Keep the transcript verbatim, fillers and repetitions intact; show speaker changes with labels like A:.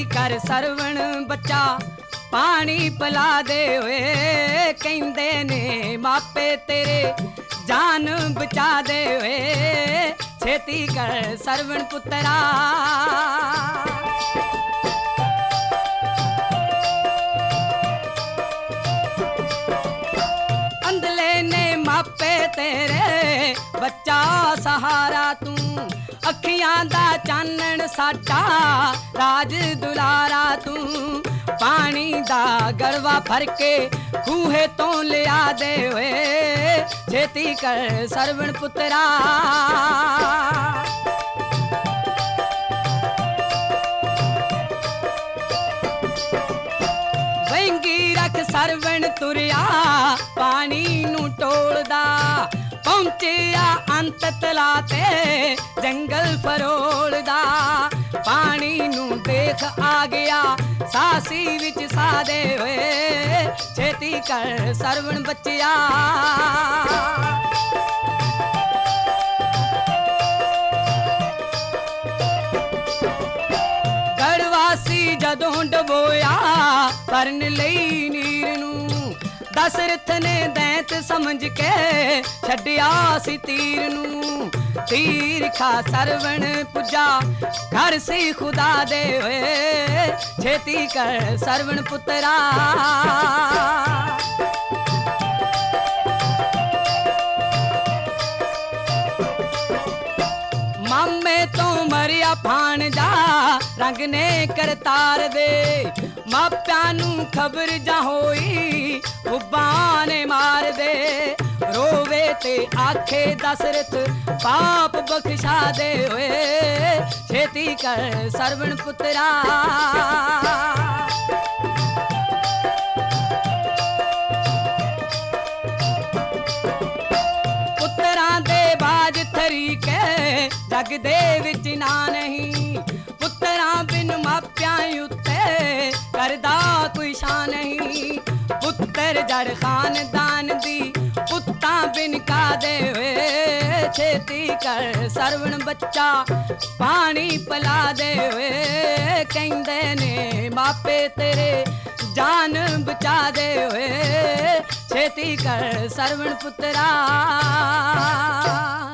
A: ਛੇਤੀ ਕਰ ਸਰਵਣ ਬੱਚਾ ਪਾਣੀ ਪਿਲਾ ਦੇ ਓਏ ਕਹਿੰਦੇ ਨੇ ਮਾਪੇ ਤੇਰੇ ਜਾਨ ਬਚਾ ਦੇ ਓਏ ਛੇਤੀ ਕਰ ਸਰਵਣ ਪੁੱਤਰਾ ਅੰਧਲੇ ਨੇ ਮਾਪੇ ਤੇਰੇ ਬੱਚਾ ਸਹਾਰਾ ਤੂੰ ਅੱਖੀਆਂ ਦਾ ਚਾਨਣ ਸਾਡਾ ਰਾਜ ਦੁਲਾਰਾ ਤੂੰ ਪਾਣੀ ਦਾ ਗੜਵਾ ਭਰ ਕੇ ਖੂਹੇ ਤੋਂ ਲਿਆ ਦੇ ਓਏ ਛੇਤੀ ਕਰ ਸਰਵਣ ਪੁੱਤਰਾ ਵੰਗੀ ਰੱਖ ਸਰਵਣ ਤੁਰਿਆ ਪਾਣੀ ਨੂੰ ਟੋਲਦਾ ਪਹੁੰਚਿਆ ਅੰਤ ਤਲਾ ਤੇ ਜੰਗਲ ਫਰੋਲਦਾ ਪਾਣੀ ਨੂੰ ਦੇਖ ਆ ਗਿਆ ਸਾਸੀ ਵਿੱਚ ਸਾਦੇ ਹੋਏ ਛੇਤੀ ਕਰ ਸਰਵਣ ਬੱਚਿਆ ਗੜਵਾਸੀ ਜਦੋਂ ਡਬੋਇਆ ਭਰਨ ਲਈ ਨੀਰ ਨੂੰ ਦਸ਼ਰਥ ਨੇ ਦੈਂਤ ਸਮਝ ਕੇ ਛੱਡਿਆ ਸੀ ਤੀਰ ਨੂੰ ਤੀਰ ਖਾ ਸਰਵਣ ਪੁੱਜਾ ਘਰ ਸੀ ਖੁਦਾ ਦੇ ਹੋਏ ਛੇਤੀ ਕਰ ਸਰਵਣ ਪੁੱਤਰਾ ਮਾਮੇ ਤੋਂ ਮਰਿਆ ਭਾਣਜਾ ਰੰਗ ਨੇ ਕਰਤਾਰ ਦੇ ਮਾਪਿਆਂ ਨੂੰ ਖਬਰ ਜਾ ਹੋਈ ਉੱਬਾਂ ਨੇ ਮਾਰ ਦੇ ਰੋਵੇ ਤੇ ਆਖੇ ਦਸ਼ਰਥ ਪਾਪ ਬਖਸ਼ਾ ਦੇ ਓਏ ਛੇਤੀ ਕਰ ਸਰਵਣ ਪੁੱਤਰਾ ਪੁੱਤਰਾਂ ਦੇ ਬਾਜ ਤਰੀਕੇ ਜਗ ਦੇ ਵਿੱਚ ਨਾ ਨਹੀਂ ਪੁੱਤਰਾਂ ਬਿਨ ਮਾਪਿਆਂ ਉੱਤੇ ਕਰਦਾ ਕੋਈ ਸ਼ਾਨ ਨਹੀਂ ਪੁੱਤਰ ਜੜ ਖਾਨਦਾਨ ਦੀ ਪੁੱਤਾਂ ਬਿਨ ਕਾ ਦੇ ਓਏ ਛੇਤੀ ਕਰ ਸਰਵਣ ਬੱਚਾ ਪਾਣੀ ਪਿਲਾ ਦੇ ਓਏ ਕਹਿੰਦੇ ਨੇ ਮਾਪੇ ਤੇਰੇ ਜਾਨ ਬਚਾ ਦੇ ਓਏ ਛੇਤੀ ਕਰ ਸਰਵਣ ਪੁੱਤਰਾ